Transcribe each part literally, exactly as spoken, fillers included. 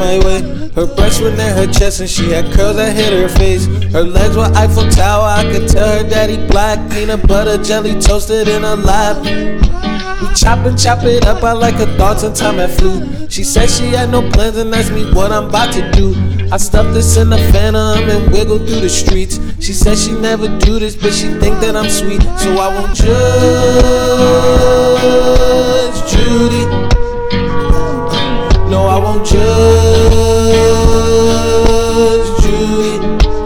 my way. Her breasts were near her chest and she had curls that hit her face. Her legs were Eiffel Tower, I could tell her daddy black. Peanut butter jelly toasted in her lap. We chop and chop it up, I like her thoughts and time that flew. She said she had no plans and asked me what I'm about to do. I stuffed this in the phantom and wiggled through the streets. She said she never do this, but she think that I'm sweet. So I won't judge Judy. No, I won't judge Judy.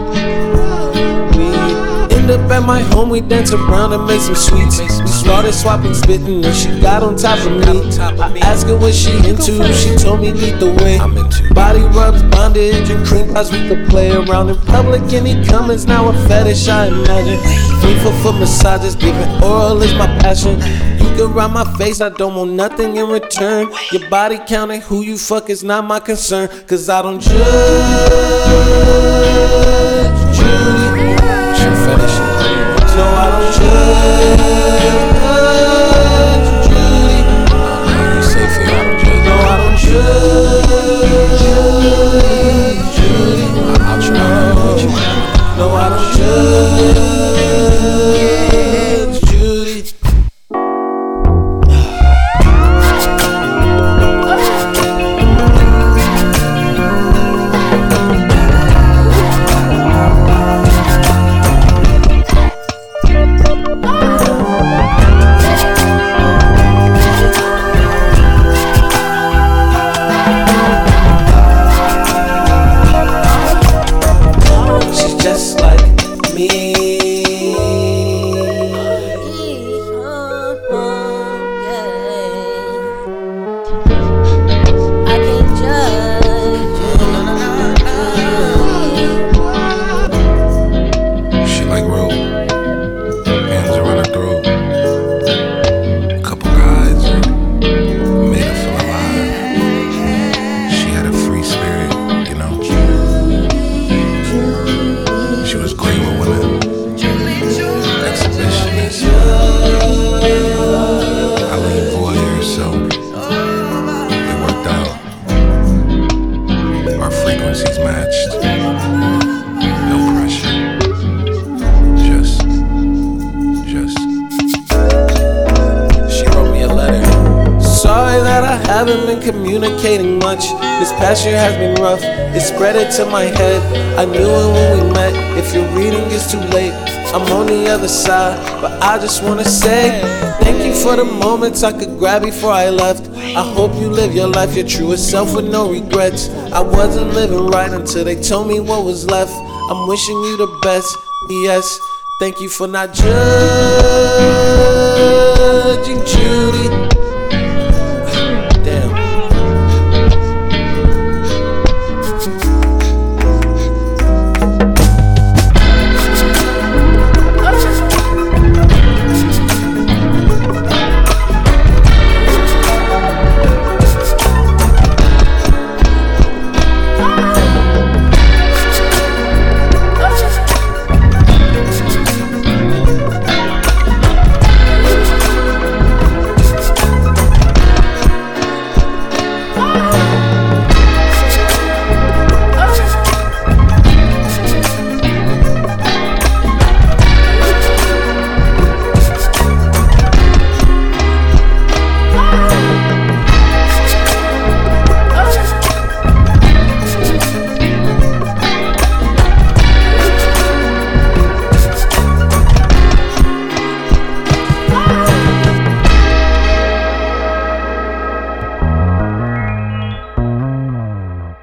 We end up at my home, we dance around and make some sweets. We started swapping, spitting, and she got on top of me. I asked her what she into, she told me lead the way. Body rubs, bondage, and cream pies we could play around in public. Any comments, now a fetish, I imagine. Free for foot massages, giving oral is my passion. You can ride my face, I don't want nothing in return. Your body counting, who you fuck is not my concern. Cause I don't judge Judy. No, I don't judge Judy. You safe here, I don't judge. No, I don't judge Judy. I'll try to reach you. No, I don't judge Judy. Haven't been communicating much. This past year has been rough. It spread it to my head. I knew it when we met. If you're reading, it's too late. I'm on the other side, but I just wanna say thank you for the moments I could grab before I left. I hope you live your life, your truest self with no regrets. I wasn't living right until they told me what was left. I'm wishing you the best, yes. Thank you for not judging Judy.